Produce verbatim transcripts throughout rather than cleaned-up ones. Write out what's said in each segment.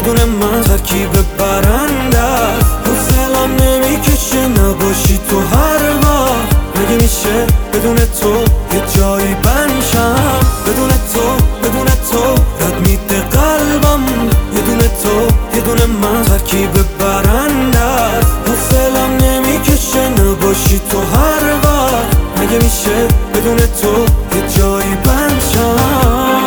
بدون من ترکیب برنده است. حوصله‌ام نمیکشه نباشی تو هر وقت. مگه میشه بدون تو یه جایی بنشم؟ بدون تو بدون تو رد میده قلبم. یه دونه تو یه دونه من ترکیب برنده است. حوصله‌ام نمیکشه نباشی تو هر وقت. مگه میشه بدون تو یه جایی بنشم؟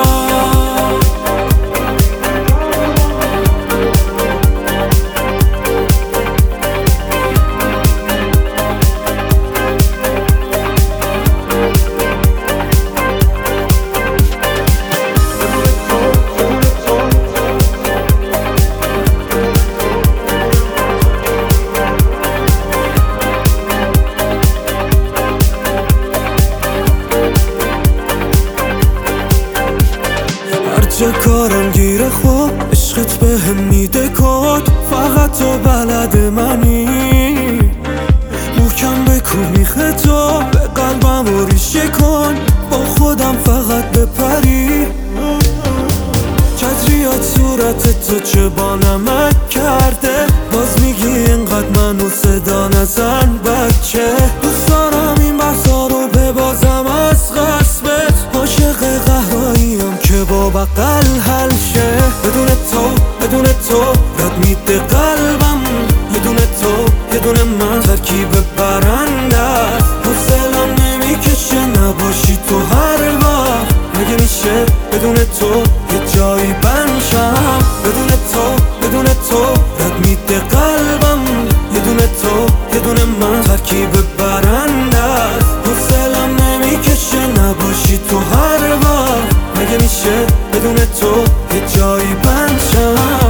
چه کارم گیره خوب عشقت به هم میده کد. فقط تو بلد منی. محکم بکن میخه تو به قلبم و ریشه کن. با خودم فقط بپری. چتریات صورت تو چه با نمک کرده. باز میگی اینقدر منو صدا نزن بچه. دوست دارم این بحثا رو ببازم از قصبت. عاشق قهراییم که با بقل حل شه. بدون تو بدون تو رد میده قلبم. یه دونه تو یه دونه من ترکیب برنده است. حوصله‌ام نمیکشه نباشی تو هر وقت. مگه میشه بدون تو یه جایی بنشم؟ بدون تو بدون تو رد میده قلبم. یه دونه تو یه دونه من ترکیب برنده است. حوصله‌ام نمیکشه نباشی تو هر وقت. مگه میشه بدون تو یه جایی بنشم؟